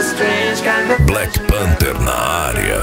Black Panther na área.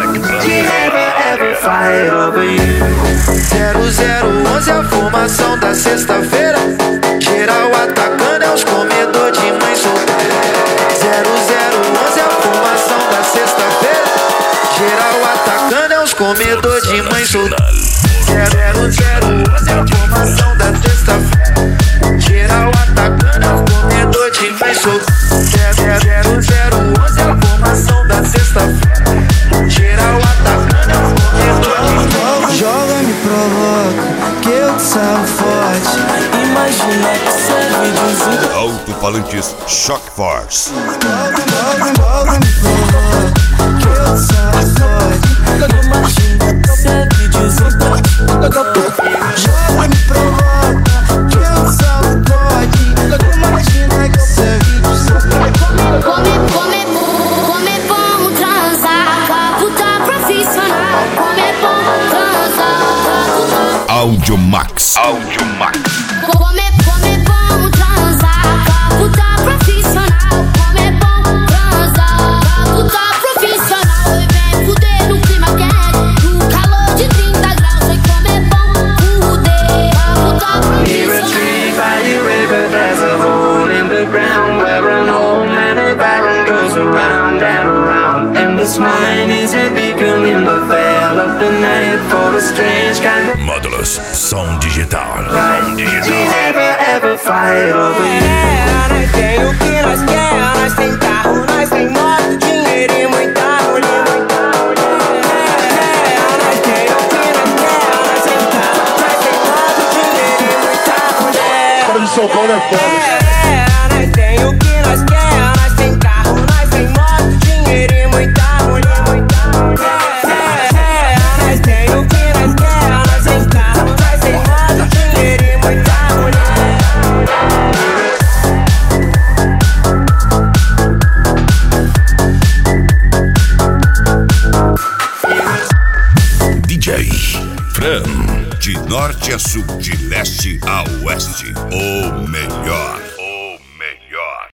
0011 a formação da sexta-feira. Geral atacando é os comedor de mãe solteira. 0011 a formação da sexta-feira. Geral atacando é os comedor de mãe solteira. 0011 a formação da sexta-feira. Geral atacando é os comedor de mãe solteira. 0011 a formação da sexta-feira. Geral atacando é os comedor de mãe solteira. Joga, me provoca, que eu te salvo forte. Imagina que serve de um Alto-falantes Shock Force. Joga, me provoca, que eu te salvo forte. Imagina que serve de um Joga, me provoca, que eu te salvo forte. Imagina que serve de um Como é bom transar, puta profissional. Como é bom transar, Áudio Max. Como é bom transar, puta profissional. Como é bom transar, puta profissional. E vem fuder no clima quente, no calor de 30 graus. Sei como é bom fuder, puta profissional. By the river, there's a hole in the ground where an old man of iron goes around and around. And this mine is a beacon in the veil of the night for a strange kind of Módulos som digital. never ever fight over you. Nós tem o que nós quer, nós tem carro, nós tem moto, dinheiro e muita mulher. Nós tem o que nós quer, nós tem carro, nós tem moto, dinheiro e muita mulher. Cara de São Paulo é foda. Nós tem o que nós quer, nós tem carro, nós tem moto, dinheiro e muita mulher. Nós tem o que nós quer, nós tem carro, nós tem moto, dinheiro e muita mulher. DJ Fran. De norte a sul, de leste a oeste. O melhor.